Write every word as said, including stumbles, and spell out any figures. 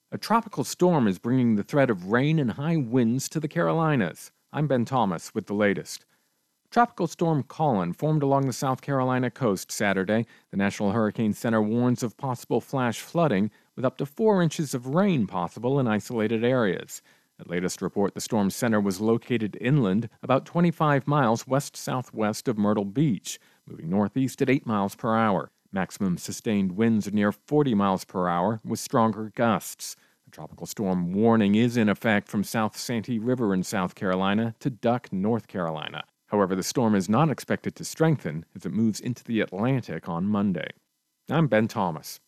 A tropical storm is bringing the threat of rain and high winds to the Carolinas. I'm Ben Thomas with the latest. Tropical Storm Colin formed along the South Carolina coast Saturday. The National Hurricane Center warns of possible flash flooding, with up to four inches of rain possible in isolated areas. At latest report, the storm center was located inland, about twenty-five miles west-southwest of Myrtle Beach, moving northeast at eight miles per hour. Maximum sustained winds near forty miles per hour, with stronger gusts. A tropical storm warning is in effect from South Santee River in South Carolina to Duck, North Carolina. However, the storm is not expected to strengthen as it moves into the Atlantic on Monday. I'm Ben Thomas.